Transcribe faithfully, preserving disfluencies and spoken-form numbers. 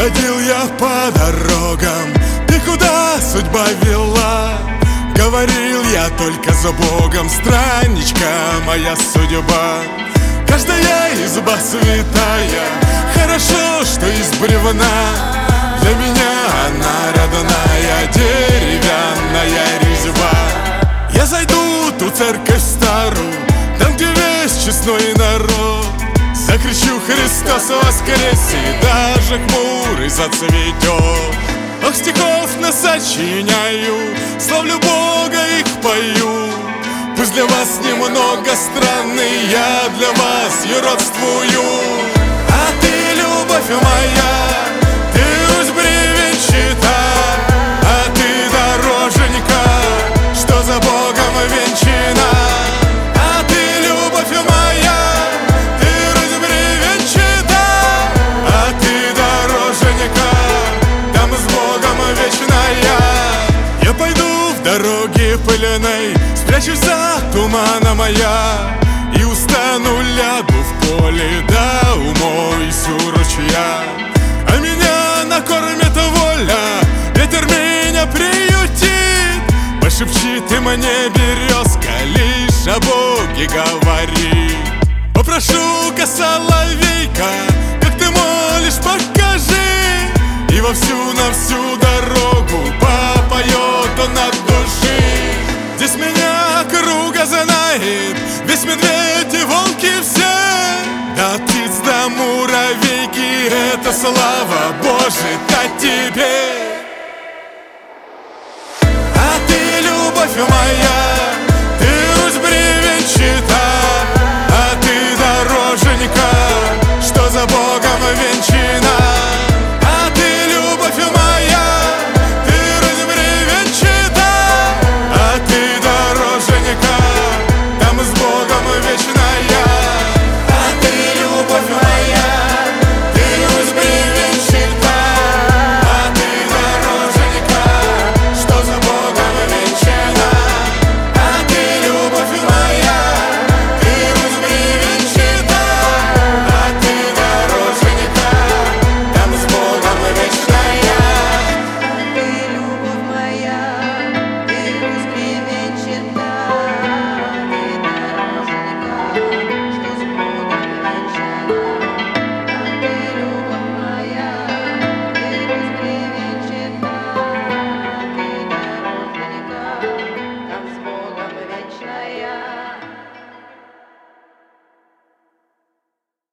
Бродил я по дорогам, и куда судьба вела. Говорил я только за Богом, странничка моя судьба. Каждая изба святая, хорошо, что из бревна. Для меня она родная, деревянная резьба. Я зайду в ту церковь старую, там, где весь честной народ. Закричу: Христос воскресе, даже хмурый зацветет. Ох, стихов насочиняю, славлю Бога, их пою. Пусть для вас немного странный, я для вас юродствую. А ты, любовь моя, ты уж бревенчата, а ты дороженька, что за Богом венчана. А ты, любовь моя, ты уж бревенчата, а ты дороженька, там с Богом вечная. Я пойду в дороге пыльной, спрячусь за туманом моя, и устану, лягу в поле, да умоюсь у ручья. А меня накормит воля, ветер меня приютит. Пошепчи ты мне, березка, лишь о Боге говори. Попрошу-ка, соловейка, как ты молишь, покажи. И во всю, на всю дорогу попоет он от души. Здесь меня округа знает, весь медведь и волки все. Да от птиц до муравейки, это слава Божия тебе. А ты, любовь моя,